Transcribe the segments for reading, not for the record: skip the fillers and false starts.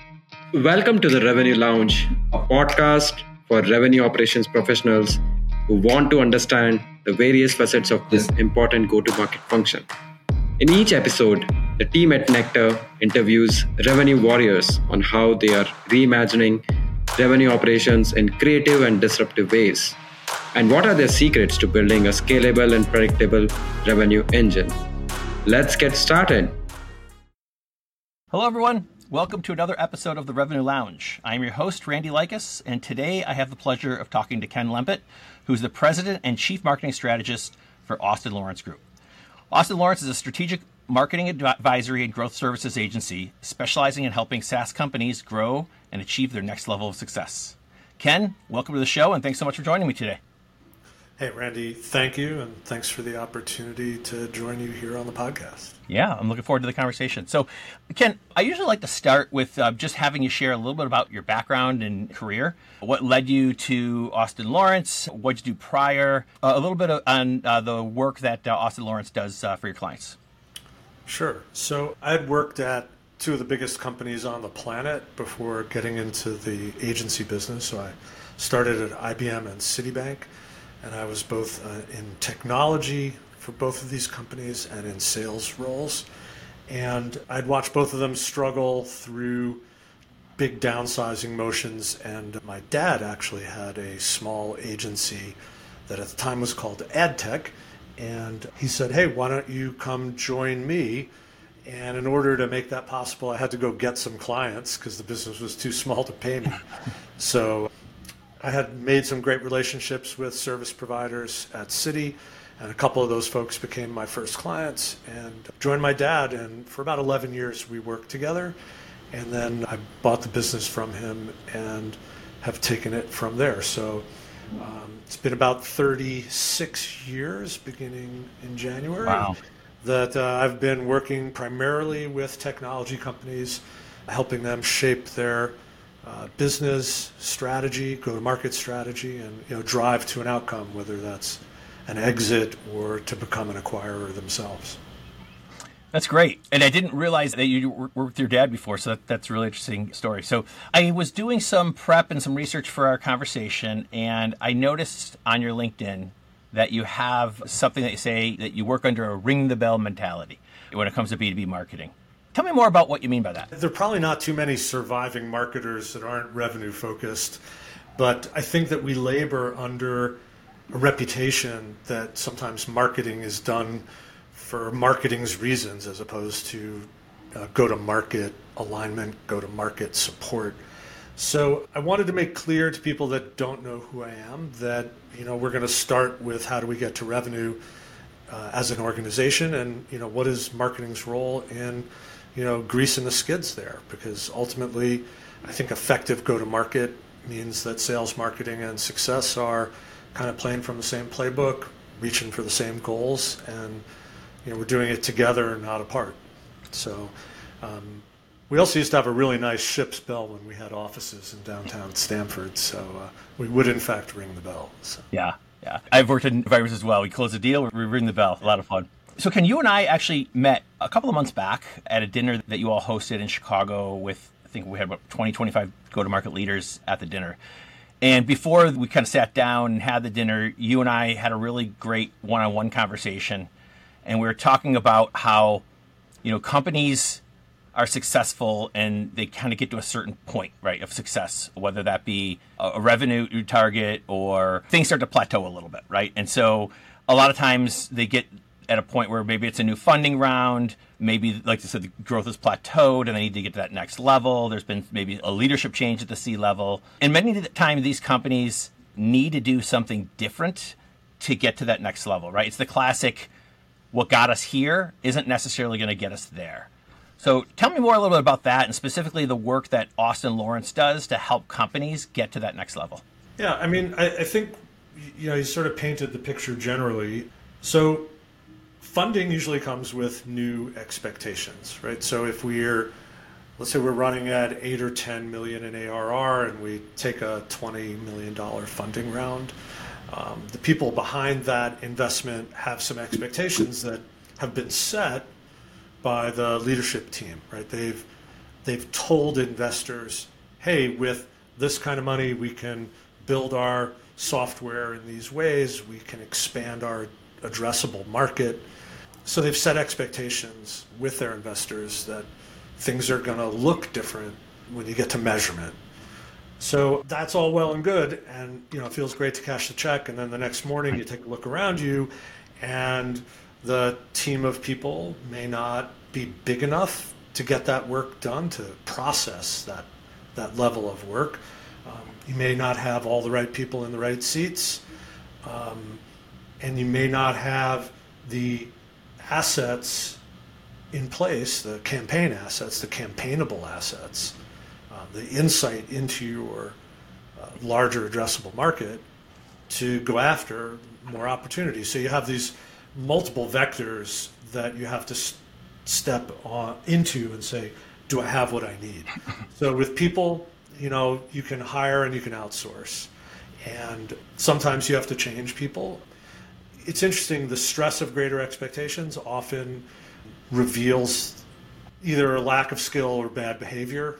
Welcome to the Revenue Lounge, a podcast for revenue operations professionals who want to understand the various facets of this important go to market function. In each episode, the team at Nectar interviews revenue warriors on how they are reimagining revenue operations in creative and disruptive ways, and what are their secrets to building a scalable and predictable revenue engine. Let's get started. Hello, everyone. Welcome to another episode of the Revenue Lounge. I'm your host, Randy Likas, and today I have the pleasure of talking to Ken Lempet, who's the President and Chief Marketing Strategist for Austin Lawrence Group. Austin Lawrence is a strategic marketing advisory and growth services agency specializing in helping SaaS companies grow and achieve their next level of success. Ken, welcome to the show, and thanks so much for joining me today. Hey, Randy, thank you, and thanks for the opportunity to join you here on the podcast. Yeah, I'm looking forward to the conversation. So, Ken, I usually like to start with just having you share a little bit about your background and career. What led you to Austin Lawrence? What did you do prior? A little bit on the work that Austin Lawrence does for your clients. Sure. So I had worked at two of the biggest companies on the planet before getting into the agency business. So I started at IBM and Citibank, and I was both in technology for both of these companies and in sales roles. And I'd watched both of them struggle through big downsizing motions. And my dad actually had a small agency that at the time was called AdTech. And he said, hey, why don't you come join me? And in order to make that possible, I had to go get some clients because the business was too small to pay me. So I had made some great relationships with service providers at Citi, and a couple of those folks became my first clients and joined my dad. And for about 11 years, we worked together. And then I bought the business from him and have taken it from there. So it's been about 36 years, beginning in January, that I've been working primarily with technology companies, helping them shape their business strategy, go-to-market strategy, and drive to an outcome, whether that's an exit or to become an acquirer themselves. That's great. And I didn't realize that you worked with your dad before, so that's a really interesting story. So I was doing some prep and some research for our conversation, and I noticed on your LinkedIn that you have something that you say that you work under a ring the bell mentality when it comes to B2B marketing. Tell me more about what you mean by that. There are probably not too many surviving marketers that aren't revenue focused, but I think that we labor under a reputation that sometimes marketing is done for marketing's reasons as opposed to go-to-market alignment, go-to-market support. So I wanted to make clear to people that don't know who I am that we're going to start with how do we get to revenue as an organization, and what is marketing's role in greasing the skids there, because ultimately I think effective go-to-market means that sales, marketing, and success are kind of playing from the same playbook, reaching for the same goals, and we're doing it together, not apart. So we also used to have a really nice ship's bell when we had offices in downtown Stamford, so we would in fact ring the bell. So. Yeah. I've worked in environments as well. We close a deal, we ring the bell. A lot of fun. So Ken, you and I actually met a couple of months back at a dinner that you all hosted in Chicago with, I think we had about 20, 25 go-to-market leaders at the dinner. And before we kind of sat down and had the dinner, you and I had a really great one-on-one conversation. And we were talking about how, companies are successful and they kind of get to a certain point, right, of success, whether that be a revenue target or things start to plateau a little bit, right? And so a lot of times they get at a point where maybe it's a new funding round, maybe, like I said, the growth is plateaued and they need to get to that next level. There's been maybe a leadership change at the C level. And many of the time, these companies need to do something different to get to that next level, right? It's the classic, what got us here isn't necessarily going to get us there. So tell me more a little bit about that, and specifically the work that Austin Lawrence does to help companies get to that next level. Yeah, I mean, I think, you sort of painted the picture generally. So funding usually comes with new expectations, right? So if let's say we're running at 8 or 10 million in ARR and we take a $20 million funding round, the people behind that investment have some expectations that have been set by the leadership team, right? They've they've told investors, hey, with this kind of money, we can build our software in these ways, we can expand our addressable market. So they've set expectations with their investors that things are going to look different when you get to measurement. So that's all well and good, and it feels great to cash the check, and then the next morning you take a look around you, and the team of people may not be big enough to get that work done, to process that level of work. You may not have all the right people in the right seats, and you may not have the assets in place, the campaign assets, the campaignable assets, the insight into your larger addressable market to go after more opportunities. So you have these multiple vectors that you have to step into and say, do I have what I need? So with people, you can hire and you can outsource. And sometimes you have to change people. It's interesting, the stress of greater expectations often reveals either a lack of skill or bad behavior.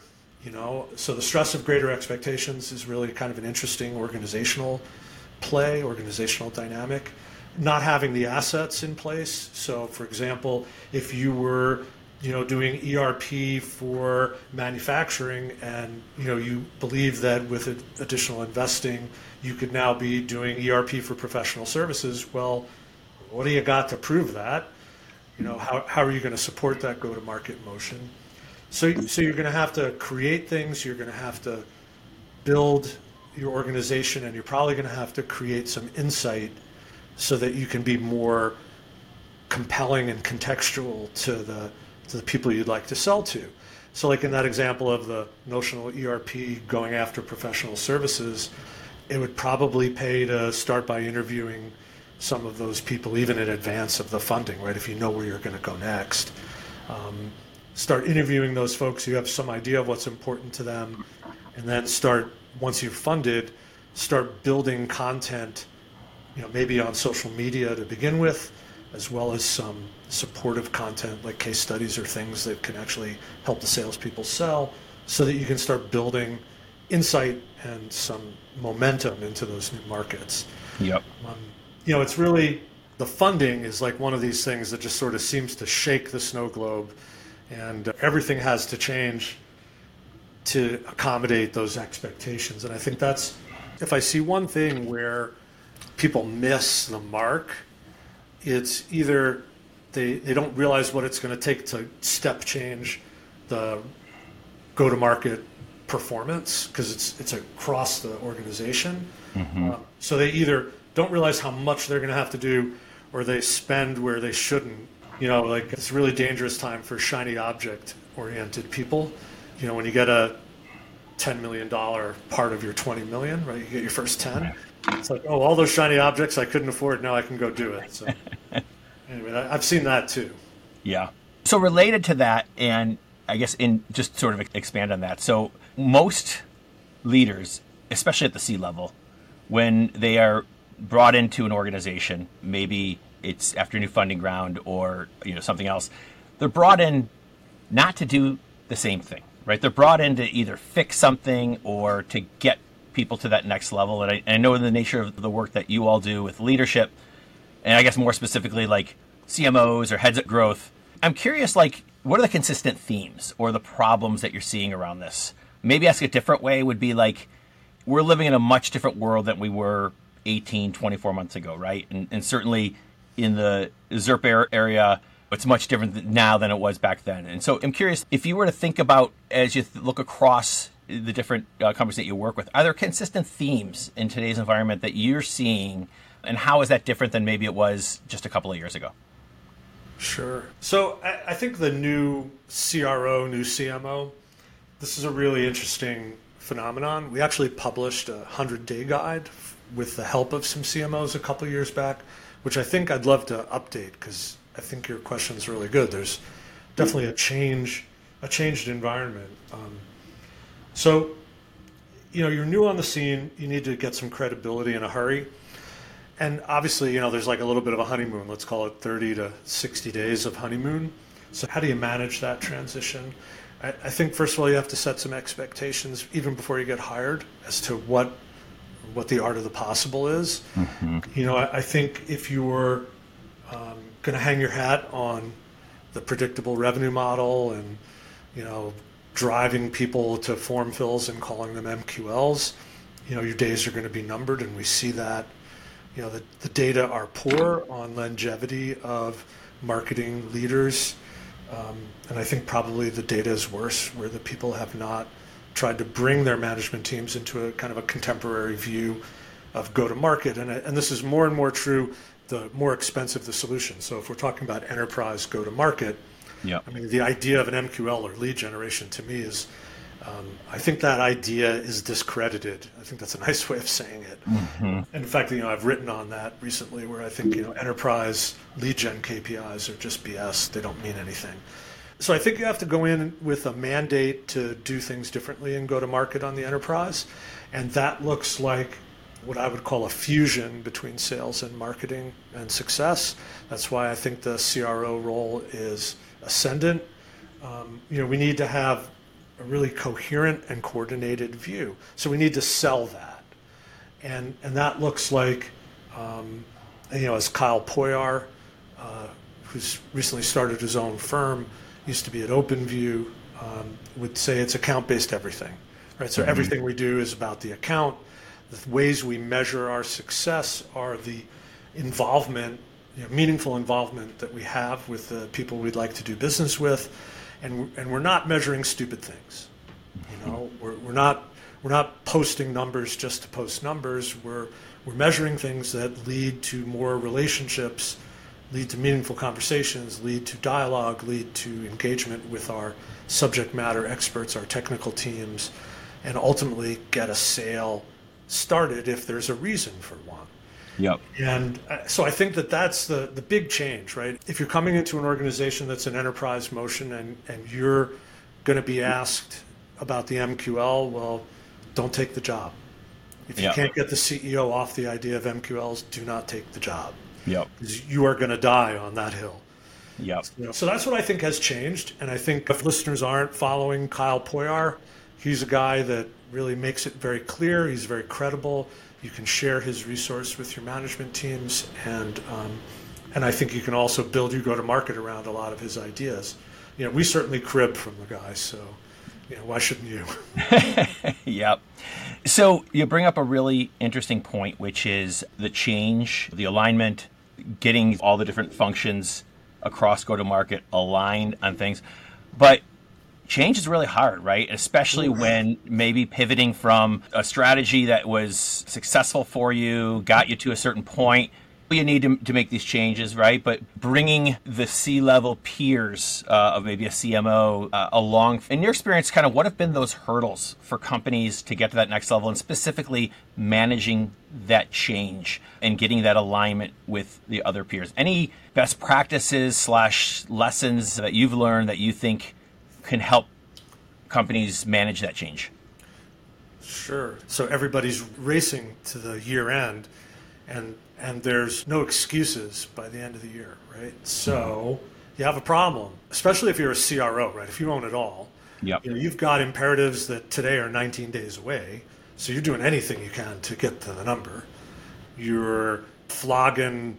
So the stress of greater expectations is really kind of an interesting organizational play, organizational dynamic. Not having the assets in place. So for example, if you were doing ERP for manufacturing and you believe that with additional investing you could now be doing ERP for professional services, well, what do you got to prove that? How are you going to support that go-to-market motion? So you're going to have to create things, you're going to have to build your organization, and you're probably going to have to create some insight so that you can be more compelling and contextual to the people you'd like to sell to. So like in that example of the notional ERP going after professional services, it would probably pay to start by interviewing some of those people even in advance of the funding, right? If you know where you're going to go next. Start interviewing those folks, you have some idea of what's important to them, and then once you've funded, start building content, maybe on social media to begin with, as well as some supportive content like case studies or things that can actually help the salespeople sell, so that you can start building insight and some momentum into those new markets. Yep. It's really, the funding is like one of these things that just sort of seems to shake the snow globe, and everything has to change to accommodate those expectations. And I think that's, if I see one thing where people miss the mark, it's either they don't realize what it's going to take to step change the go-to-market performance, because it's across the organization. Mm-hmm. So they either don't realize how much they're going to have to do, or they spend where they shouldn't. Like it's a really dangerous time for shiny object-oriented people. When you get a $10 million part of your 20 million, right? You get your first 10. It's like, oh, all those shiny objects I couldn't afford, now I can go do it. So anyway, I've seen that too. Yeah. So related to that, and I guess just sort of expand on that. So most leaders, especially at the C level, when they are brought into an organization, maybe it's after a new funding round or something else, they're brought in not to do the same thing, right? They're brought in to either fix something or to get people to that next level. And I know in the nature of the work that you all do with leadership, and I guess more specifically like CMOs or heads of growth, I'm curious, like, what are the consistent themes or the problems that you're seeing around this? Maybe ask a different way would be like, we're living in a much different world than we were 18, 24 months ago, right? And certainly in the ZIRP area, it's much different now than it was back then. And so I'm curious, if you were to think about, as you look across the different companies that you work with, are there consistent themes in today's environment that you're seeing, and how is that different than maybe it was just a couple of years ago? Sure. So I think the new CRO, new CMO, this is a really interesting phenomenon. We actually published a 100-day guide with the help of some CMOs a couple of years back, which I think I'd love to update, because I think your question is really good. There's definitely a changed environment. So, you're new on the scene. You need to get some credibility in a hurry. And obviously, there's like a little bit of a honeymoon. Let's call it 30 to 60 days of honeymoon. So how do you manage that transition? I think, first of all, you have to set some expectations even before you get hired as to what the art of the possible is. I think if you were going to hang your hat on the predictable revenue model and, driving people to form fills and calling them MQLs, your days are going to be numbered, and we see that. The data are poor on longevity of marketing leaders, and I think probably the data is worse where the people have not tried to bring their management teams into a kind of a contemporary view of go-to-market, and this is more and more true the more expensive the solution. So if we're talking about enterprise go-to-market, I mean, the idea of an MQL or lead generation to me is, I think that idea is discredited. I think that's a nice way of saying it. And in fact, I've written on that recently where I think, enterprise lead gen KPIs are just BS. They don't mean anything. So I think you have to go in with a mandate to do things differently and go to market on the enterprise. And that looks like what I would call a fusion between sales and marketing and success. That's why I think the CRO role is ascendant. We need to have a really coherent and coordinated view. So we need to sell that. And that looks like, as Kyle Poyar, who's recently started his own firm, used to be at OpenView, would say it's account-based everything, right? So everything we do is about the account. The ways we measure our success are the involvement, meaningful involvement that we have with the people we'd like to do business with. And we're not measuring stupid things. We're not posting numbers just to post numbers. We're measuring things that lead to more relationships, lead to meaningful conversations, lead to dialogue, lead to engagement with our subject matter experts, our technical teams, and ultimately get a sale started if there's a reason for one. And so I think that's the big change, right? If you're coming into an organization that's an enterprise motion and you're going to be asked about the MQL, well, don't take the job. If you can't get the CEO off the idea of MQLs, do not take the job. Because you are going to die on that hill. So that's what I think has changed. And I think if listeners aren't following Kyle Poyar, he's a guy that really makes it very clear. He's very credible. You can share his resource with your management teams, and I think you can also build your go-to-market around a lot of his ideas. We certainly crib from the guy, so why shouldn't you? So you bring up a really interesting point, which is the change, the alignment, getting all the different functions across go-to-market aligned on things, but change is really hard, right? Especially when maybe pivoting from a strategy that was successful for you, got you to a certain point. You need to make these changes, right? But bringing the C-level peers of maybe a CMO along, in your experience, kind of what have been those hurdles for companies to get to that next level, and specifically managing that change and getting that alignment with the other peers? Any best practices / lessons that you've learned that you think can help companies manage that change? Sure. So everybody's racing to the year end, and there's no excuses by the end of the year, right? So you have a problem, especially if you're a CRO, right? If you own it all, you've got imperatives that today are 19 days away. So you're doing anything you can to get to the number. You're flogging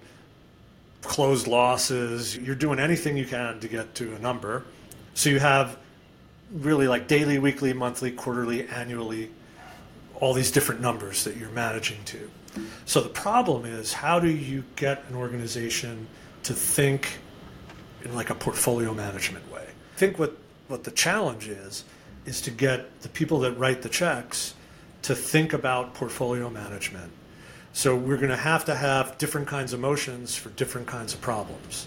closed losses. You're doing anything you can to get to a number. So you have really like daily, weekly, monthly, quarterly, annually, all these different numbers that you're managing to. So the problem is, how do you get an organization to think in like a portfolio management way? I think what the challenge is to get the people that write the checks to think about portfolio management. So we're going to have different kinds of motions for different kinds of problems.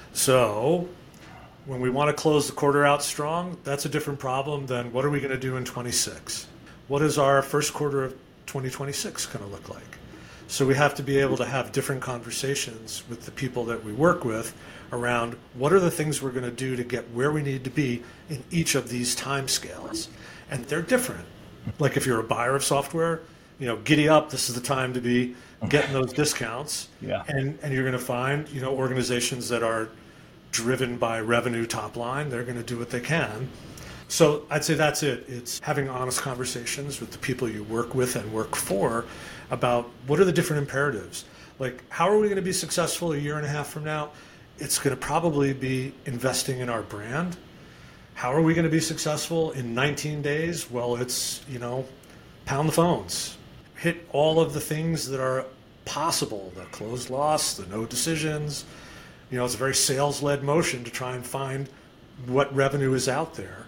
So when we want to close the quarter out strong, that's a different problem than what are we going to do in 26? What is our first quarter of 2026 going to look like? So we have to be able to have different conversations with the people that we work with around what are the things we're going to do to get where we need to be in each of these time scales. And they're different. Like if you're a buyer of software, giddy up, this is the time to be getting those discounts. And you're going to find, organizations that are driven by revenue top line, they're going to do what they can. So I'd say that's it. It's having honest conversations with the people you work with and work for about what are the different imperatives. Like, how are we going to be successful a year and a half from now? It's going to probably be investing in our brand. How are we going to be successful in 19 days? Well, it's, pound the phones, hit all of the things that are possible, the closed loss, the no decisions. It's a very sales-led motion to try and find what revenue is out there.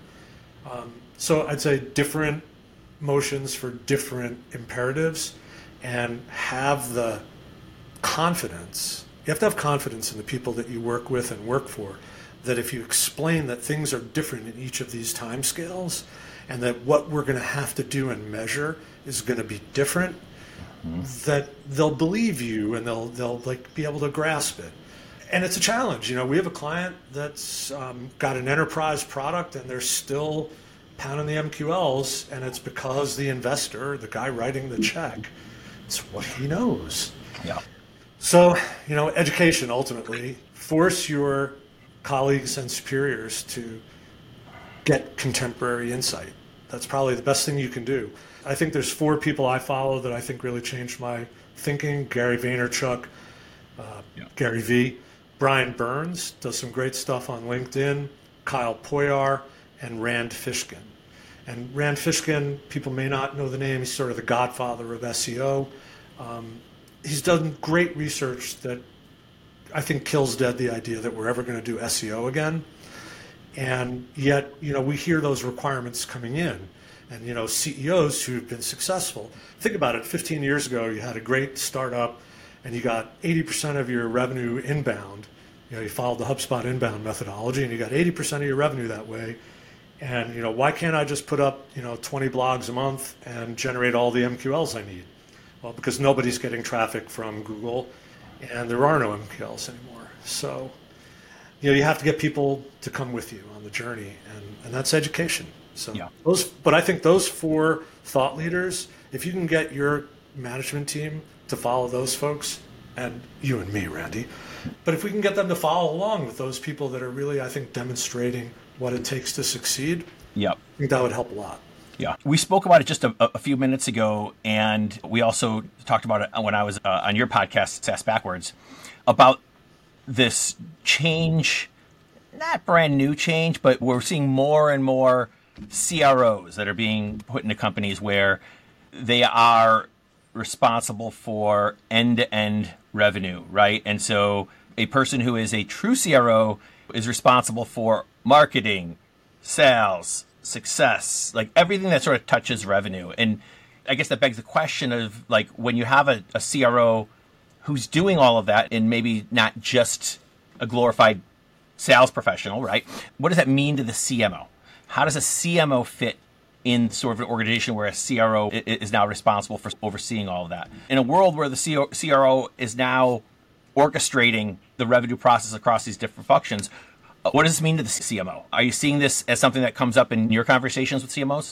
So I'd say different motions for different imperatives, and have the confidence. You have to have confidence in the people that you work with and work for, that if you explain that things are different in each of these time scales, and that what we're going to have to do and measure is going to be different, that they'll believe you and they'll be able to grasp it. And it's a challenge. We have a client that's got an enterprise product, and they're still pounding the MQLs, and it's because the investor, the guy writing the check, it's what he knows. Yeah. So, education, ultimately, force your colleagues and superiors to get contemporary insight. That's probably the best thing you can do. I think there's 4 people I follow that I think really changed my thinking. Gary Vaynerchuk, Gary V. Brian Burns does some great stuff on LinkedIn, Kyle Poyar, and Rand Fishkin. And Rand Fishkin, people may not know the name, he's sort of the godfather of SEO. He's done great research that I think kills dead the idea that we're ever going to do SEO again. And yet, we hear those requirements coming in. And, CEOs who've been successful, think about it, 15 years ago, you had a great startup and you got 80% of your revenue inbound. You followed the HubSpot inbound methodology, and you got 80% of your revenue that way. And, why can't I just put up, 20 blogs a month and generate all the MQLs I need? Well, because nobody's getting traffic from Google, and there are no MQLs anymore. So, you have to get people to come with you on the journey, and that's education. So, but I think those 4 thought leaders, if you can get your management team to follow those folks, and you and me, Randy, but if we can get them to follow along with those people that are really, I think, demonstrating what it takes to succeed, I think that would help a lot. Yeah. We spoke about it just a few minutes ago, and we also talked about it when I was on your podcast, SaaS Backwards, about this change, not brand new change, but we're seeing more and more CROs that are being put into companies where they are responsible for end-to-end revenue, right? And so a person who is a true CRO is responsible for marketing, sales, success, like everything that sort of touches revenue. And I guess that begs the question of, like, when you have a CRO who's doing all of that and maybe not just a glorified sales professional, right? What does that mean to the CMO? How does a CMO fit in sort of an organization where a CRO is now responsible for overseeing all of that? In a world where the CRO is now orchestrating the revenue process across these different functions, what does this mean to the CMO? Are you seeing this as something that comes up in your conversations with CMOs?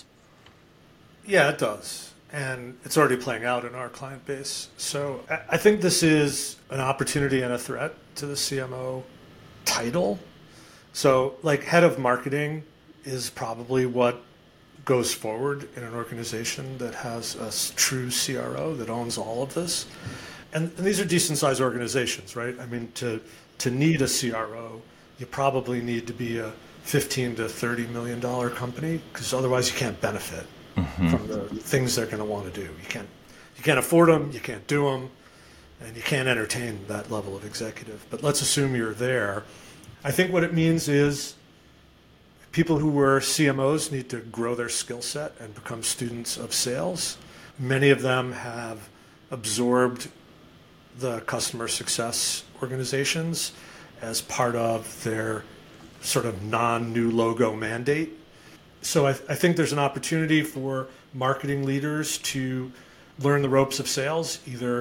Yeah, it does. And it's already playing out in our client base. So I think this is an opportunity and a threat to the CMO title. So, like, head of marketing is probably what goes forward in an organization that has a true CRO that owns all of this. And these are decent sized organizations, right? I mean, to need a CRO, you probably need to be a $15 to $30 million company, because otherwise you can't benefit from the things they're going to want to do. You can't afford them, you can't do them, and you can't entertain that level of executive. But let's assume you're there. I think what it means is people who were CMOs need to grow their skill set and become students of sales. Many of them have absorbed the customer success organizations as part of their sort of non-new logo mandate. So I think there's an opportunity for marketing leaders to learn the ropes of sales, either,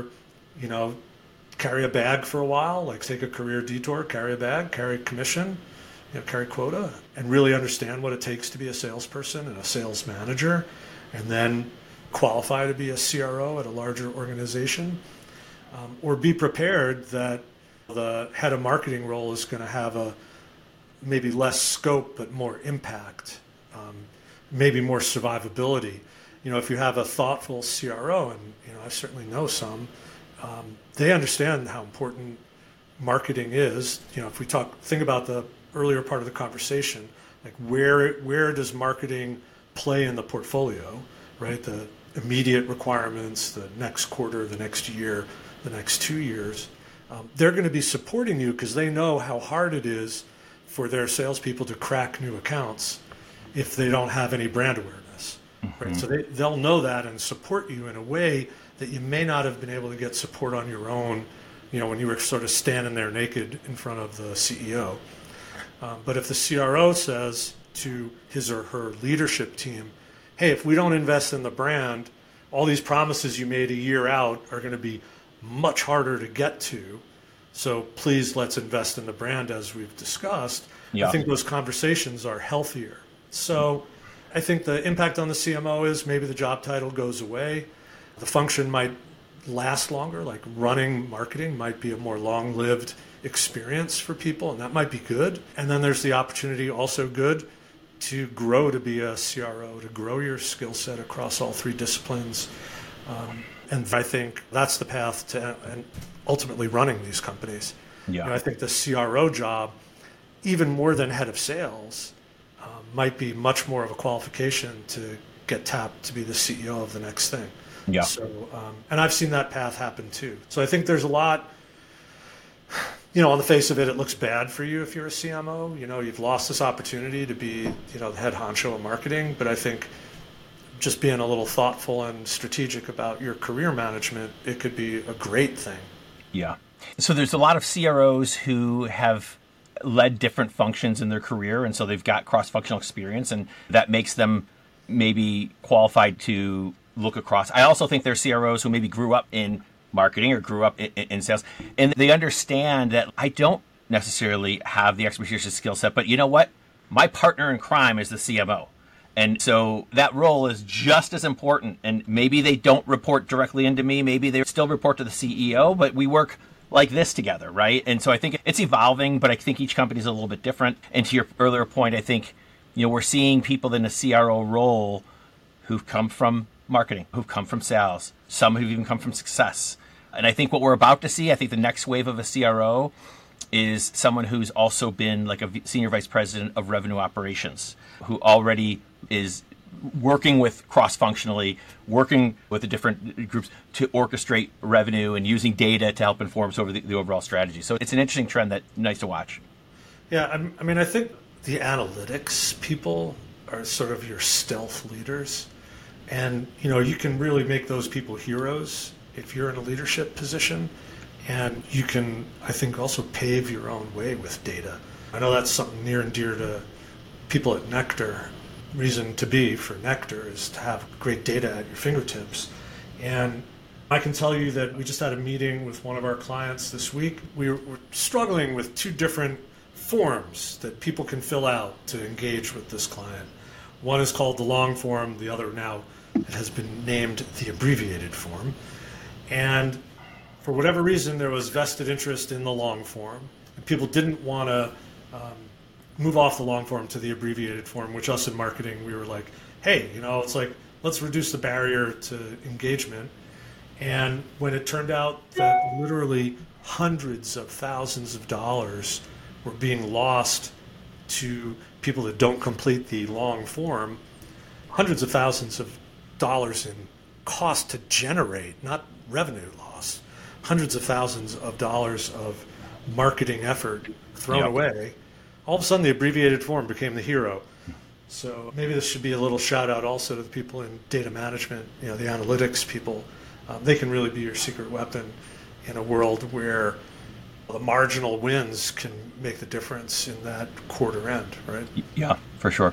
carry a bag for a while, like take a career detour, carry a bag, carry commission, carry quota, and really understand what it takes to be a salesperson and a sales manager, and then qualify to be a CRO at a larger organization, or be prepared that the head of marketing role is going to have a maybe less scope but more impact maybe more survivability. If you have a thoughtful CRO, and I certainly know some, they understand how important marketing is. If we think about the earlier part of the conversation, like where does marketing play in the portfolio, right? The immediate requirements, the next quarter, the next year, the next 2 years. They're going to be supporting you because they know how hard it is for their salespeople to crack new accounts if they don't have any brand awareness. Right? So they'll know that and support you in a way that you may not have been able to get support on your own, when you were sort of standing there naked in front of the CEO. But if the CRO says to his or her leadership team, hey, if we don't invest in the brand, all these promises you made a year out are going to be much harder to get to. So please, let's invest in the brand as we've discussed. Yeah. I think those conversations are healthier. So I think the impact on the CMO is maybe the job title goes away. The function might last longer, like running marketing might be a more long-lived experience for people, and that might be good. And then there's the opportunity, also good, to grow to be a CRO, to grow your skill set across all three disciplines. And I think that's the path to and ultimately running these companies. Yeah. I think the CRO job, even more than head of sales, might be much more of a qualification to get tapped to be the CEO of the next thing. Yeah. So, and I've seen that path happen too. So I think there's a lot, on the face of it, it looks bad for you if you're a CMO. You've lost this opportunity to be, the head honcho of marketing. But I think just being a little thoughtful and strategic about your career management, it could be a great thing. Yeah. So there's a lot of CROs who have led different functions in their career, and so they've got cross-functional experience, and that makes them maybe qualified to look across. I also think there are CROs who maybe grew up in marketing or grew up in sales, and they understand that I don't necessarily have the expertise or skill set, but you know what? My partner in crime is the CMO. And so that role is just as important. And maybe they don't report directly into me. Maybe they still report to the CEO, but we work like this together, right? And so I think it's evolving, but I think each company is a little bit different. And to your earlier point, I think, we're seeing people in a CRO role who've come from marketing, who've come from sales, some who've even come from success. And I think what we're about to see, I think the next wave of a CRO is someone who's also been like a senior vice president of revenue operations, who already is working with cross-functionally, working with the different groups to orchestrate revenue and using data to help inform sort of the overall strategy. So it's an interesting trend that's nice to watch. Yeah, I think the analytics people are sort of your stealth leaders. And, you can really make those people heroes if you're in a leadership position. And you can, I think, also pave your own way with data. I know that's something near and dear to people at Nectar. Reason to be for Nectar is to have great data at your fingertips. And I can tell you that we just had a meeting with one of our clients this week. We're struggling with two different forms that people can fill out to engage with this client. One is called the long form, the other now it has been named the abbreviated form. And for whatever reason, there was vested interest in the long form. And people didn't want to move off the long form to the abbreviated form, which us in marketing, we were like, hey, it's like, let's reduce the barrier to engagement. And when it turned out that literally hundreds of thousands of dollars were being lost to people that don't complete the long form, hundreds of thousands of dollars in cost to generate, not revenue loss, hundreds of thousands of dollars of marketing effort thrown away. All of a sudden, the abbreviated form became the hero. So maybe this should be a little shout out also to the people in data management, the analytics people. They can really be your secret weapon in a world where the marginal wins can make the difference in that quarter end, right? Yeah, for sure.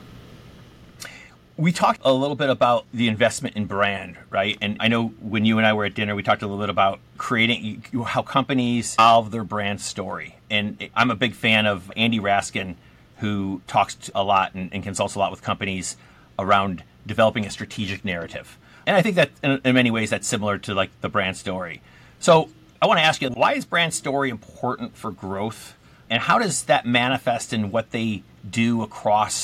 We talked a little bit about the investment in brand, right? And I know when you and I were at dinner, we talked a little bit about creating how companies solve their brand story. And I'm a big fan of Andy Raskin, who talks a lot and consults a lot with companies around developing a strategic narrative. And I think that in many ways that's similar to like the brand story. So I want to ask you, why is brand story important for growth? And how does that manifest in what they do across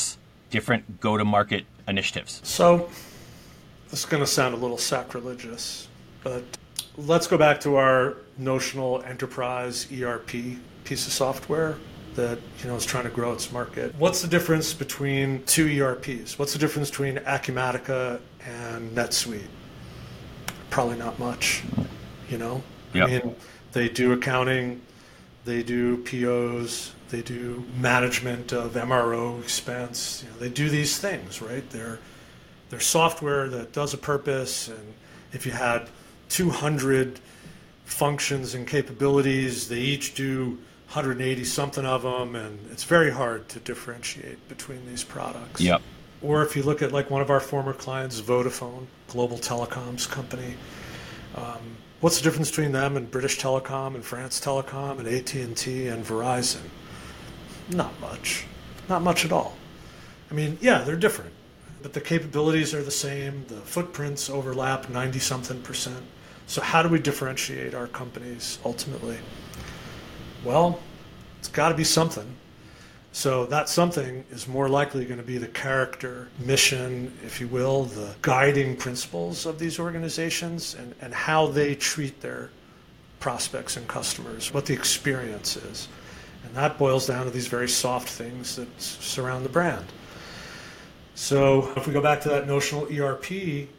different go-to-market initiatives? So this is going to sound a little sacrilegious, but let's go back to our notional enterprise ERP piece of software that is trying to grow its market. What's the difference between two ERPs? What's the difference between Acumatica and NetSuite? Probably not much. Yep. I mean, they do accounting, they do POs, they do management of MRO expense. They do these things, right? They're software that does a purpose, and if you had 200 functions and capabilities, they each do 180 something of them, and it's very hard to differentiate between these products. Yep. Or if you look at like one of our former clients, Vodafone, global telecoms company, what's the difference between them and British Telecom and France Telecom and AT&T and Verizon? Not much. Not much at all. I mean, yeah, they're different, but the capabilities are the same. The footprints overlap 90-something%. So how do we differentiate our companies ultimately? Well, it's got to be something. So that something is more likely going to be the character, mission, if you will, the guiding principles of these organizations and how they treat their prospects and customers, what the experience is. And that boils down to these very soft things that surround the brand. So if we go back to that notional ERP,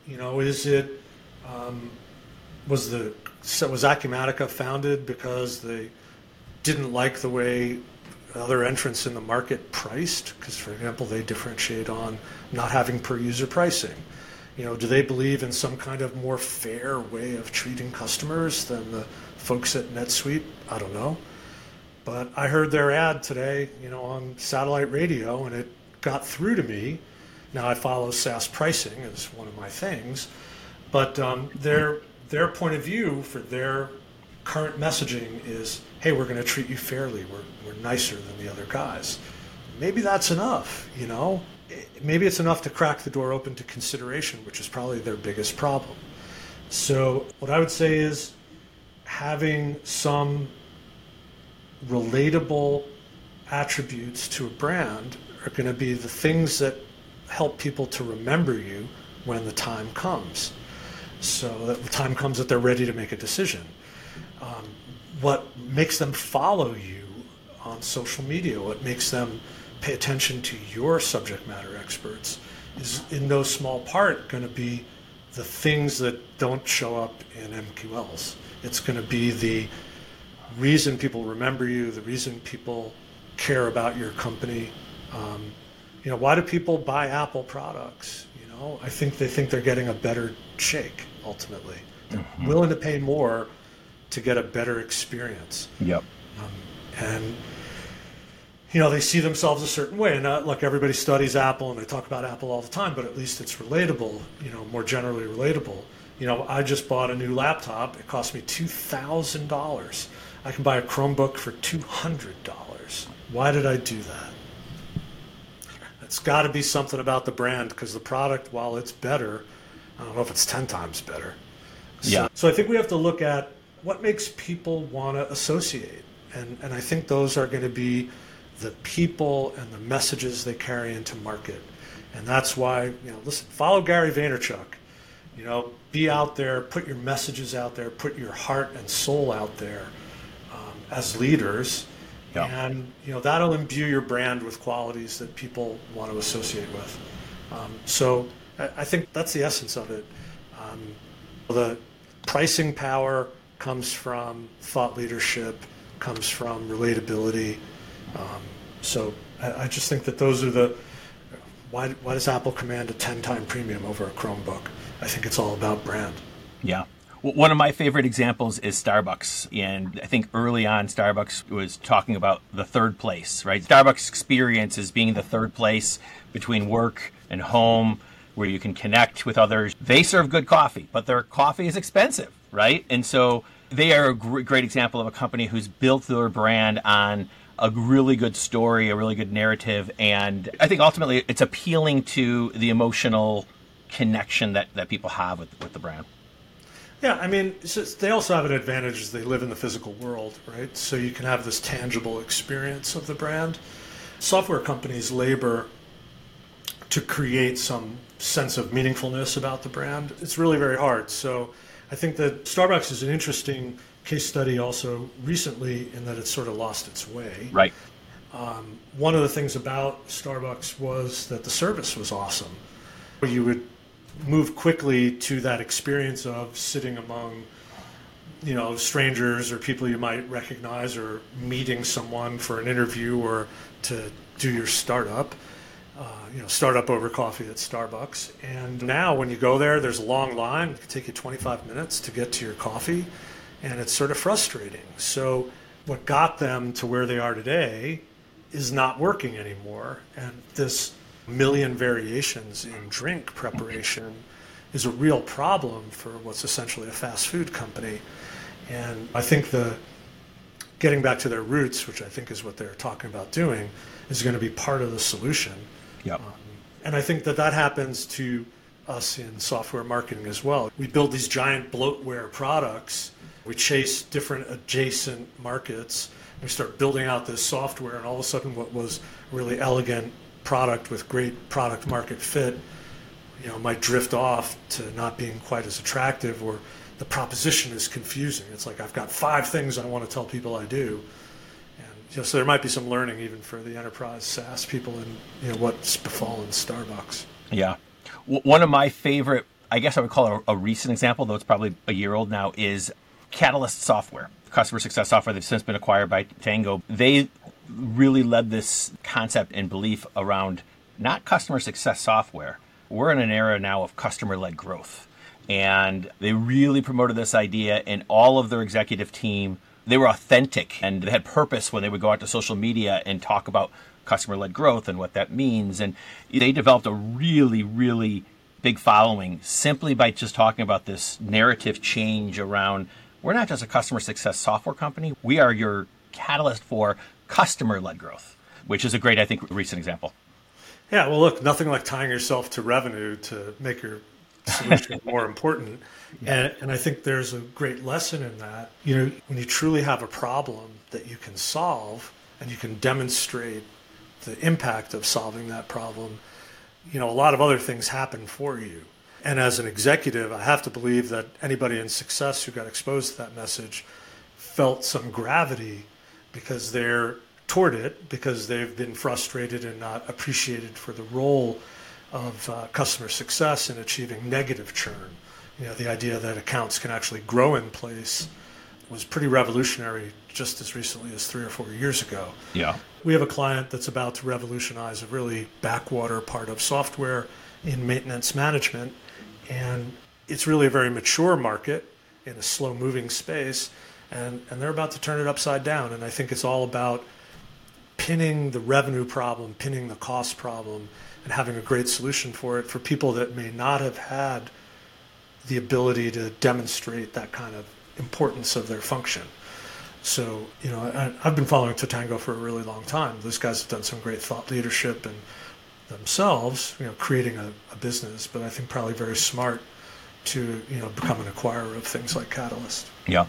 was Acumatica founded because they didn't like the way other entrants in the market priced? Because, for example, they differentiate on not having per user pricing. Do they believe in some kind of more fair way of treating customers than the folks at NetSuite? I don't know. But I heard their ad today, on satellite radio, and it got through to me. Now I follow SaaS pricing as one of my things, but their point of view for their current messaging is, hey, we're going to treat you fairly. We're nicer than the other guys. Maybe that's enough, Maybe it's enough to crack the door open to consideration, which is probably their biggest problem. So what I would say is having some relatable attributes to a brand are going to be the things that help people to remember you when the time comes. So that the time comes that they're ready to make a decision. What makes them follow you on social media, what makes them pay attention to your subject matter experts is in no small part going to be the things that don't show up in MQLs. It's going to be the reason people remember you, the reason people care about your company. Why do people buy Apple products? I think they think they're getting a better shake, ultimately. They're willing to pay more to get a better experience. Yep. And they see themselves a certain way. And look, everybody studies Apple and they talk about Apple all the time, but at least it's relatable, more generally relatable. I just bought a new laptop. It cost me $2,000. I can buy a Chromebook for $200. Why did I do that? It's got to be something about the brand, because the product, while it's better, I don't know if it's 10 times better. So I think we have to look at what makes people want to associate. And I think those are going to be the people and the messages they carry into market. And that's why, listen, follow Gary Vaynerchuk. Be out there, put your messages out there, put your heart and soul out there as leaders. Yeah. And that'll imbue your brand with qualities that people want to associate with. So I think that's the essence of it. The pricing power comes from thought leadership, comes from relatability. So I just think that those are why does Apple command a 10-time premium over a Chromebook? I think it's all about brand. Yeah. Well, one of my favorite examples is Starbucks. And I think early on, Starbucks was talking about the third place, right? Starbucks experience as being the third place between work and home, where you can connect with others. They serve good coffee, but their coffee is expensive, right? And so they are a great example of a company who's built their brand on a really good story, a really good narrative. And I think ultimately it's appealing to the emotional connection that people have with the brand. Yeah, I mean, they also have an advantage is they live in the physical world, right? So you can have this tangible experience of the brand. Software companies labor to create some sense of meaningfulness about the brand. It's really very hard. So I think that Starbucks is an interesting case study also recently in that it's sort of lost its way. Right. One of the things about Starbucks was that the service was awesome. You would move quickly to that experience of sitting among, strangers or people you might recognize, or meeting someone for an interview or to do your startup. Startup over coffee at Starbucks. And now when you go there, there's a long line. It can take you 25 minutes to get to your coffee, and it's sort of frustrating. So what got them to where they are today is not working anymore. And this million variations in drink preparation is a real problem for what's essentially a fast food company. And I think getting back to their roots, which I think is what they're talking about doing, is going to be part of the solution. Yep. And I think that happens to us in software marketing as well. We build these giant bloatware products. We chase different adjacent markets. We start building out this software, and all of a sudden what was a really elegant product with great product market fit, might drift off to not being quite as attractive, or the proposition is confusing. It's like, I've got 5 things I want to tell people I do. And so there might be some learning even for the enterprise SaaS people in what's befallen Starbucks. Yeah. One of my favorite, I guess I would call it a recent example, though it's probably a year old now, is Catalyst Software, customer success software that's since been acquired by Tango. They really led this concept and belief around not customer success software. We're in an era now of customer-led growth. And they really promoted this idea, and all of their executive team, they were authentic and they had purpose when they would go out to social media and talk about customer-led growth and what that means. And they developed a really, really big following simply by just talking about this narrative change around, we're not just a customer success software company, we are your catalyst for customer-led growth, which is a great, I think, recent example. Yeah, well, look, nothing like tying yourself to revenue to make your solution more important. And I think there's a great lesson in that. When you truly have a problem that you can solve and you can demonstrate the impact of solving that problem, a lot of other things happen for you. And as an executive, I have to believe that anybody in success who got exposed to that message felt some gravity because they're toward it, because they've been frustrated and not appreciated for the role of customer success in achieving negative churn. The idea that accounts can actually grow in place was pretty revolutionary just as recently as 3 or 4 years ago. Yeah. We have a client that's about to revolutionize a really backwater part of software in maintenance management, and it's really a very mature market in a slow-moving space, and they're about to turn it upside down. And I think it's all about pinning the revenue problem, pinning the cost problem, and having a great solution for it for people that may not have had the ability to demonstrate that kind of importance of their function. So, I've been following Totango for a really long time. Those guys have done some great thought leadership and themselves, creating a business, but I think probably very smart to, become an acquirer of things like Catalyst. Yeah.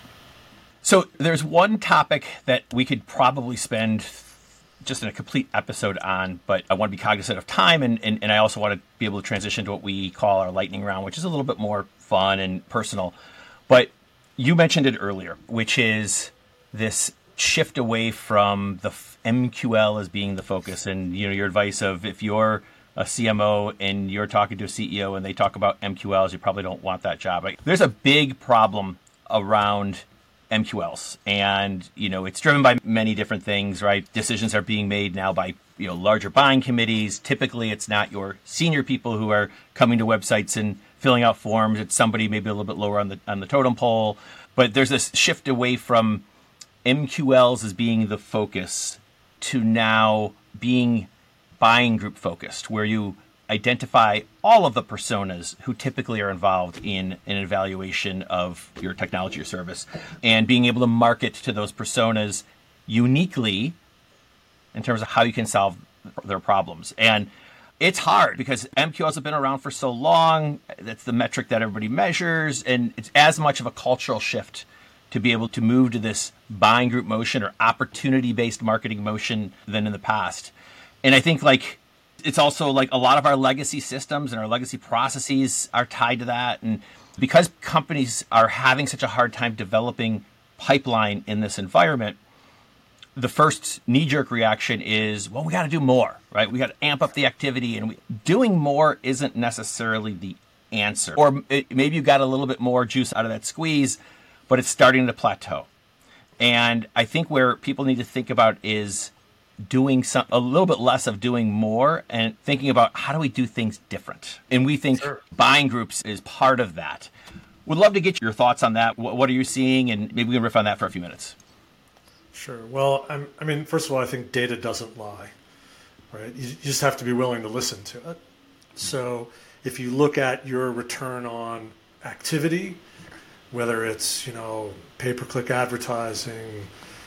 So there's one topic that we could probably spend just in a complete episode on, but I want to be cognizant of time, and I also want to be able to transition to what we call our lightning round, which is a little bit more fun and personal. But you mentioned it earlier, which is this shift away from the MQL as being the focus, and your advice of, if you're a CMO and you're talking to a CEO and they talk about MQLs, you probably don't want that job. Right? There's a big problem around MQLs, and it's driven by many different things, right? Decisions are being made now by larger buying committees. Typically, it's not your senior people who are coming to websites and filling out forms. It's somebody maybe a little bit lower on the totem pole. But there's this shift away from MQLs as being the focus to now being buying group focused, where you identify all of the personas who typically are involved in an evaluation of your technology or service, and being able to market to those personas uniquely in terms of how you can solve their problems. And it's hard because MQLs have been around for so long. That's the metric that everybody measures. And it's as much of a cultural shift to be able to move to this buying group motion or opportunity-based marketing motion than in the past. And I think It's also like a lot of our legacy systems and our legacy processes are tied to that. And because companies are having such a hard time developing pipeline in this environment, the first knee-jerk reaction is, well, we got to do more, right? We got to amp up the activity, and doing more isn't necessarily the answer. Or maybe you got a little bit more juice out of that squeeze, but it's starting to plateau. And I think where people need to think about is doing a little bit less of doing more and thinking about how do we do things different. And we think buying groups is part of that. Would love to get your thoughts on that. What are you seeing? And maybe we can riff on that for a few minutes. Sure. Well, I mean, first of all, I think data doesn't lie, right? You just have to be willing to listen to it. So if you look at your return on activity, whether it's, pay-per-click advertising,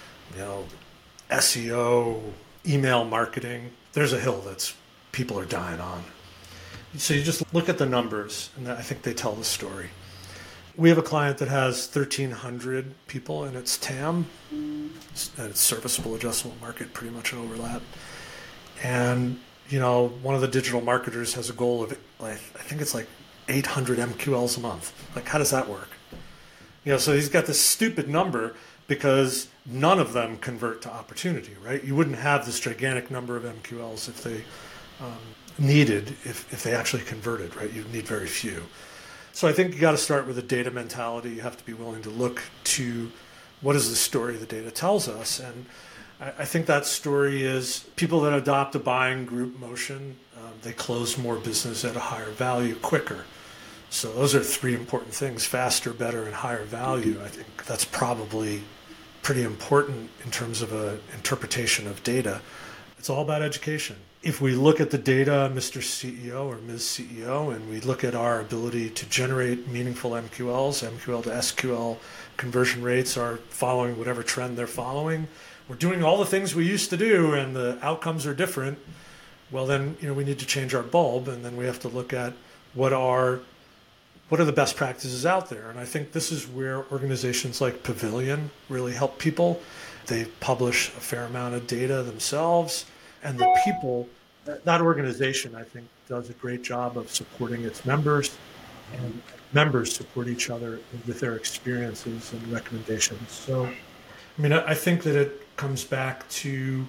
SEO, email marketing, there's a hill that's people are dying on. So you just look at the numbers, and I think they tell the story. We have a client that has 1,300 people in its TAM, and its serviceable addressable market, pretty much an overlap. And, one of the digital marketers has a goal of, I think it's like 800 MQLs a month. Like, how does that work? So he's got this stupid number because none of them convert to opportunity, right? You wouldn't have this gigantic number of MQLs if they needed, if they actually converted, right? You'd need very few. So I think you got to start with a data mentality. You have to be willing to look to what is the story the data tells us. And I think that story is people that adopt a buying group motion, they close more business at a higher value quicker. So those are three important things: faster, better, and higher value. I think that's probably pretty important in terms of an interpretation of data. It's all about education. If we look at the data, Mr. CEO or Ms. CEO, and we look at our ability to generate meaningful MQLs, MQL to SQL conversion rates are following whatever trend they're following, we're doing all the things we used to do and the outcomes are different, well then, we need to change our bulb, and then we have to look at what are the best practices out there. And I think this is where organizations like Pavilion really help people. They publish a fair amount of data themselves, and the people, that organization, I think, does a great job of supporting its members, and members support each other with their experiences and recommendations. So, I think that it comes back to,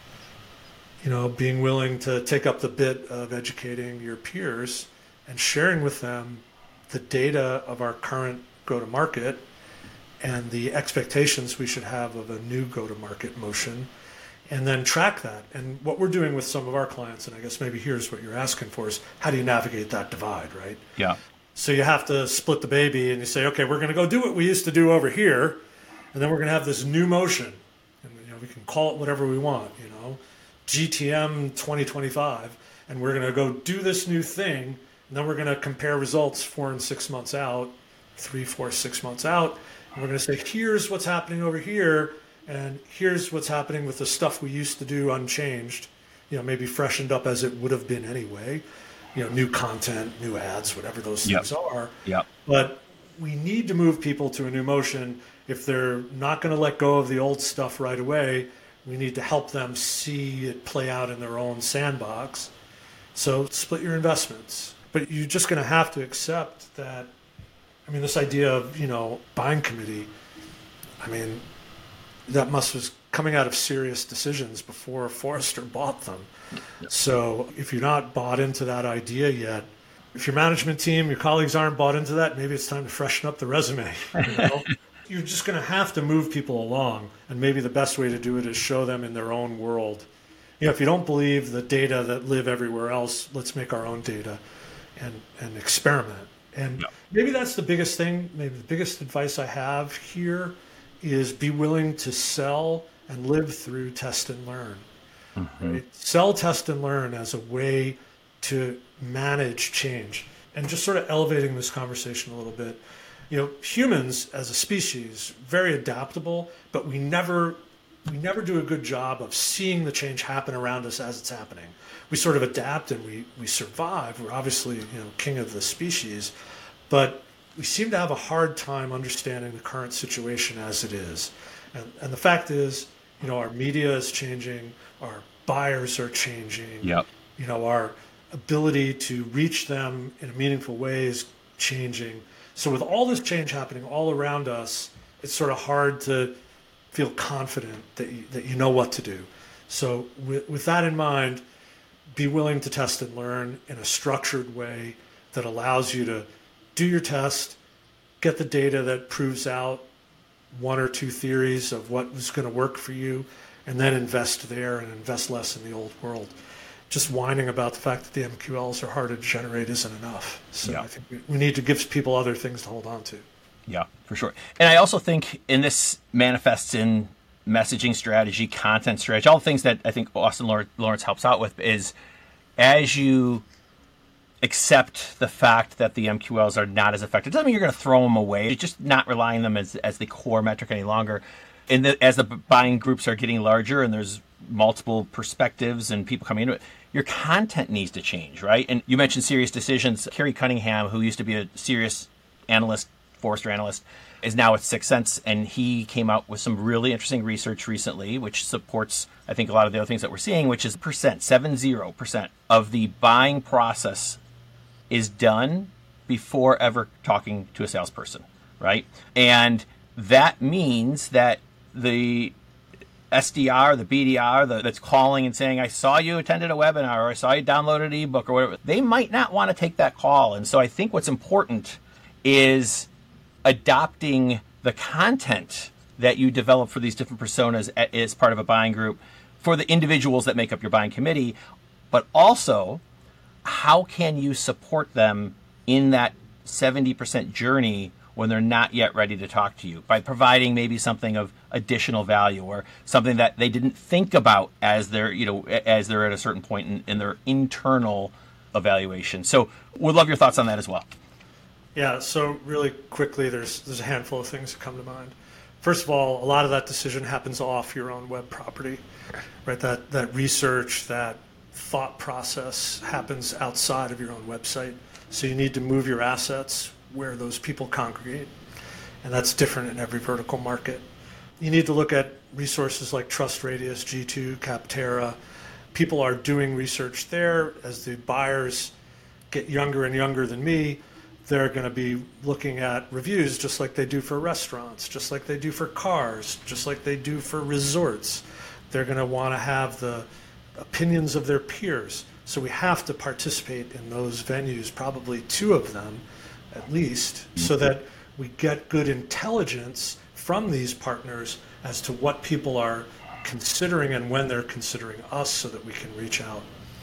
being willing to take up the bit of educating your peers and sharing with them the data of our current go-to-market and the expectations we should have of a new go-to-market motion, and then track that. And what we're doing with some of our clients, and I guess maybe here's what you're asking for, is how do you navigate that divide, right? Yeah. So you have to split the baby and you say, okay, we're going to go do what we used to do over here, and then we're going to have this new motion. And we can call it whatever we want, GTM 2025, and we're going to go do this new thing, and then we're going to compare results 4 and 6 months out, 3, 4, 6 months out, and we're going to say, here's what's happening over here, and here's what's happening with the stuff we used to do unchanged, maybe freshened up as it would have been anyway, new content, new ads, whatever those things are. Yep. But we need to move people to a new motion. If they're not going to let go of the old stuff right away, we need to help them see it play out in their own sandbox. So split your investments. But you're just going to have to accept that, this idea of, buying committee, that was coming out of serious decisions before Forrester bought them. So if you're not bought into that idea yet, if your management team, your colleagues aren't bought into that, maybe it's time to freshen up the resume. You're just going to have to move people along. And maybe the best way to do it is show them in their own world. If you don't believe the data that live everywhere else, let's make our own data and experiment. And maybe that's the biggest thing. Maybe the biggest advice I have here is be willing to sell and live through test and learn. Mm-hmm. Right? Sell, test, and learn as a way to manage change. And just sort of elevating this conversation a little bit. Humans as a species, very adaptable, but we never do a good job of seeing the change happen around us as it's happening. We sort of adapt and we survive. We're obviously, king of the species, but we seem to have a hard time understanding the current situation as it is. And the fact is, our media is changing, our buyers are changing. Yep. Our ability to reach them in a meaningful way is changing. So with all this change happening all around us, it's sort of hard to feel confident that you know what to do. So with that in mind, be willing to test and learn in a structured way that allows you to do your test, get the data that proves out one or two theories of what is going to work for you, and then invest there and invest less in the old world. Just whining about the fact that the MQLs are harder to generate isn't enough. So I think we need to give people other things to hold on to. Yeah, for sure. And I also think this manifests in messaging strategy, content strategy, all the things that I think Austin Lawrence helps out with is as you accept the fact that the MQLs are not as effective. It doesn't mean you're going to throw them away. You're just not relying on them as the core metric any longer. And as the buying groups are getting larger and there's multiple perspectives and people coming into it, your content needs to change, right? And you mentioned Serious Decisions. Kerry Cunningham, who used to be a Serious analyst, Forrester analyst, is now at 6 Sense, and he came out with some really interesting research recently, which supports, I think, a lot of the other things that we're seeing, which is 70% of the buying process is done before ever talking to a salesperson, right? And that means that the SDR, the BDR, that's calling and saying, I saw you attended a webinar, or I saw you downloaded an ebook, or whatever, they might not want to take that call. And so I think what's important is adopting the content that you develop for these different personas as part of a buying group for the individuals that make up your buying committee, but also how can you support them in that 70% journey when they're not yet ready to talk to you, by providing maybe something of additional value or something that they didn't think about as they're at a certain point in their internal evaluation. So we'd love your thoughts on that as well. Yeah, so really quickly, there's a handful of things that come to mind. First of all, a lot of that decision happens off your own web property, right? That research, that thought process happens outside of your own website. So you need to move your assets where those people congregate, and that's different in every vertical market. You need to look at resources like TrustRadius, G2, Capterra. People are doing research there. As the buyers get younger and younger than me, they're going to be looking at reviews just like they do for restaurants, just like they do for cars, just like they do for resorts. They're going to want to have the opinions of their peers. So we have to participate in those venues, probably 2 of them at least, so that we get good intelligence from these partners as to what people are considering and when they're considering us, so that we can reach out.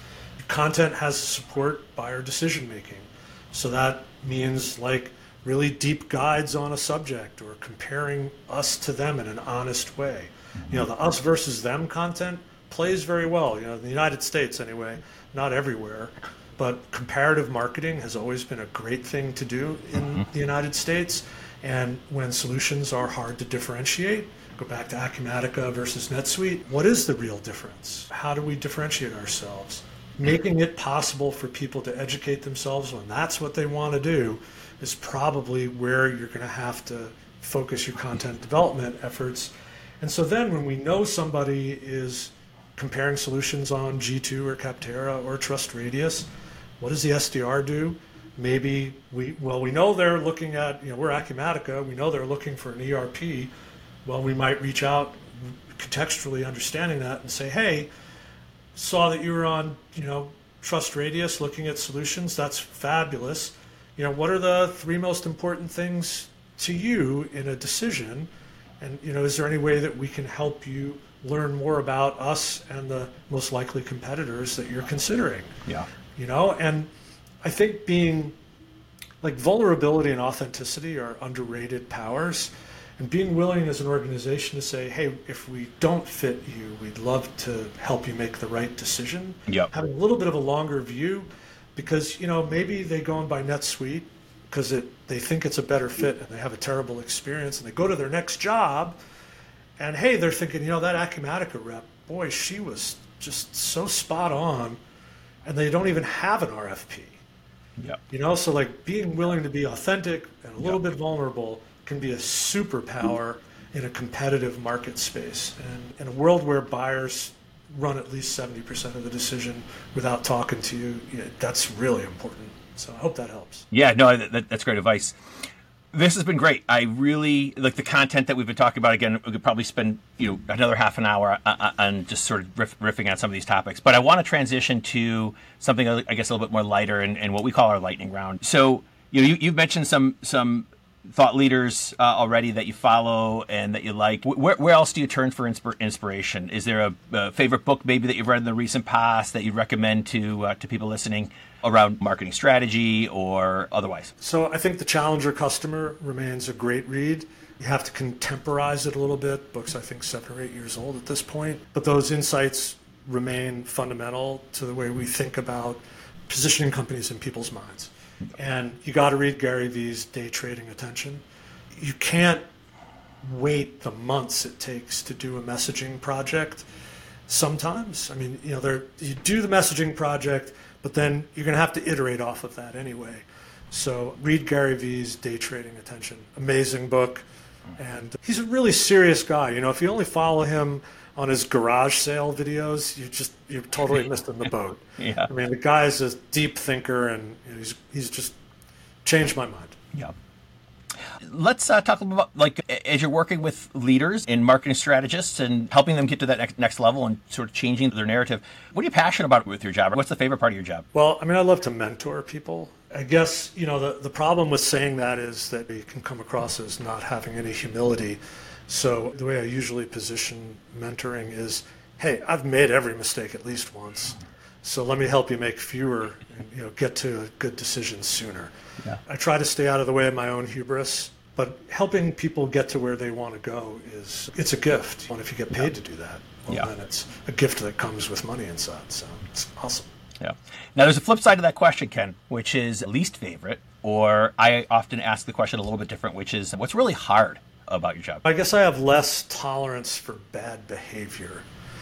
Content has to support buyer decision making. So that means like really deep guides on a subject or comparing us to them in an honest way. The us versus them content plays very well, in the United States anyway, not everywhere. But comparative marketing has always been a great thing to do in the United States. And when solutions are hard to differentiate, go back to Acumatica versus NetSuite, what is the real difference? How do we differentiate ourselves? Making it possible for people to educate themselves when that's what they want to do is probably where you're going to have to focus your content development efforts. And so then when we know somebody is comparing solutions on G2 or Capterra or TrustRadius, what does the SDR do? Maybe we know they're looking at, we're Acumatica, we know they're looking for an ERP. Well, we might reach out contextually understanding that and say, hey, saw that you were on, TrustRadius looking at solutions. That's fabulous. What are the 3 most important things to you in a decision? And, is there any way that we can help you learn more about us and the most likely competitors that you're considering? Yeah. And I think being like vulnerability and authenticity are underrated powers, and being willing as an organization to say, hey, if we don't fit you, we'd love to help you make the right decision. Yep. Having a little bit of a longer view, because, maybe they go and buy NetSuite because they think it's a better fit and they have a terrible experience, and they go to their next job and, hey, they're thinking, that Acumatica rep, boy, she was just so spot on. And they don't even have an RFP. Yeah. So like being willing to be authentic and a little bit vulnerable can be a superpower in a competitive market space. And in a world where buyers run at least 70% of the decision without talking to you, that's really important. So I hope that helps. Yeah, no, that's great advice. This has been great. I really like the content that we've been talking about. Again, we could probably spend another half an hour on just sort of riffing on some of these topics. But I want to transition to something, I guess, a little bit more lighter and what we call our lightning round. So you've mentioned some thought leaders already that you follow and that you like. Where else do you turn for inspiration? Is there a favorite book maybe that you've read in the recent past that you'd recommend to people listening around marketing strategy or otherwise? So I think The Challenger Customer remains a great read. You have to contemporize it a little bit. Book's, I think, 7 or 8 years old at this point. But those insights remain fundamental to the way we think about positioning companies in people's minds. And you got to read Gary Vee's Day Trading Attention. You can't wait the months it takes to do a messaging project. Sometimes, I mean, you do the messaging project, but then you're going to have to iterate off of that anyway. So read Gary Vee's Day Trading Attention. Amazing book. And he's a really serious guy. If you only follow him on his garage sale videos, you're totally missing the boat. Yeah. I mean, the guy's a deep thinker, and he's just changed my mind. Yeah. Let's talk a little about, as you're working with leaders and marketing strategists and helping them get to that next level and sort of changing their narrative. What are you passionate about with your job? What's the favorite part of your job? Well, I love to mentor people. I guess, the problem with saying that is that you can come across as not having any humility. So the way I usually position mentoring is, hey, I've made every mistake at least once. So let me help you make fewer and get to good decisions sooner. Yeah. I try to stay out of the way of my own hubris, but helping people get to where they want to go it's a gift. And if you get paid to do that, then it's a gift that comes with money inside. So it's awesome. Yeah. Now there's a flip side to that question, Ken, which is least favorite, or I often ask the question a little bit different, which is what's really hard about your job? I guess I have less tolerance for bad behavior,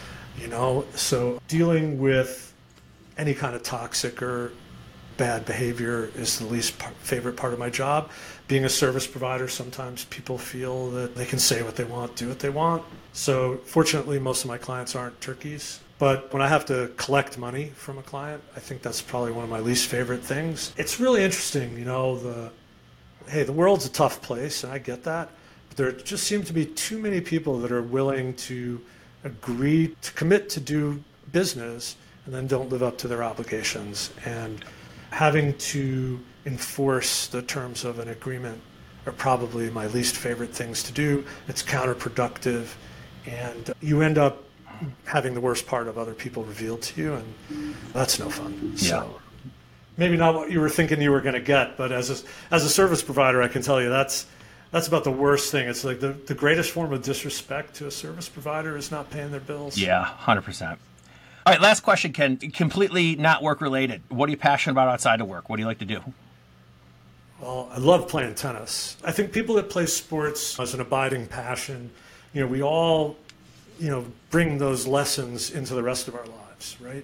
so dealing with any kind of toxic or bad behavior is the least favorite part of my job. Being a service provider, sometimes people feel that they can say what they want, do what they want. So fortunately, most of my clients aren't turkeys. But when I have to collect money from a client, I think that's probably one of my least favorite things. It's really interesting, the world's a tough place, and I get that. But there just seem to be too many people that are willing to agree to commit to do business and then don't live up to their obligations. And having to enforce the terms of an agreement are probably my least favorite things to do. It's counterproductive, and you end up having the worst part of other people revealed to you, and that's no fun. Yeah. So maybe not what you were thinking you were going to get, but as a service provider, I can tell you that's about the worst thing. It's like the greatest form of disrespect to a service provider is not paying their bills. Yeah, 100%. All right, last question, Ken. Completely not work related. What are you passionate about outside of work? What do you like to do? Well, I love playing tennis. I think people that play sports as an abiding passion, we all, bring those lessons into the rest of our lives, right?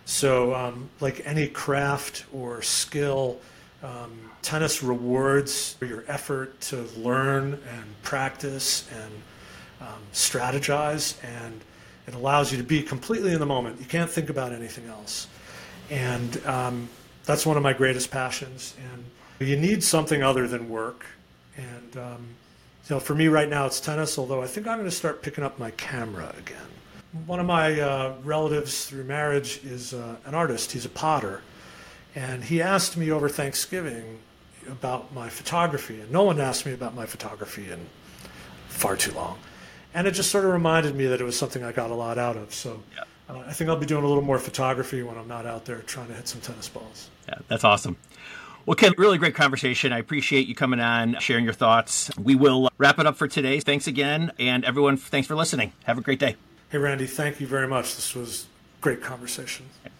So like any craft or skill, tennis rewards your effort to learn and practice and strategize, and it allows you to be completely in the moment. You can't think about anything else. And that's one of my greatest passions. And you need something other than work. And for me right now it's tennis, although I think I'm going to start picking up my camera again. One of my relatives through marriage is an artist. He's a potter. And he asked me over Thanksgiving about my photography. And no one asked me about my photography in far too long. And it just sort of reminded me that it was something I got a lot out of. So I think I'll be doing a little more photography when I'm not out there trying to hit some tennis balls. Yeah, that's awesome. Well, Ken, really great conversation. I appreciate you coming on, sharing your thoughts. We will wrap it up for today. Thanks again. And everyone, thanks for listening. Have a great day. Hey, Randy, thank you very much. This was a great conversation.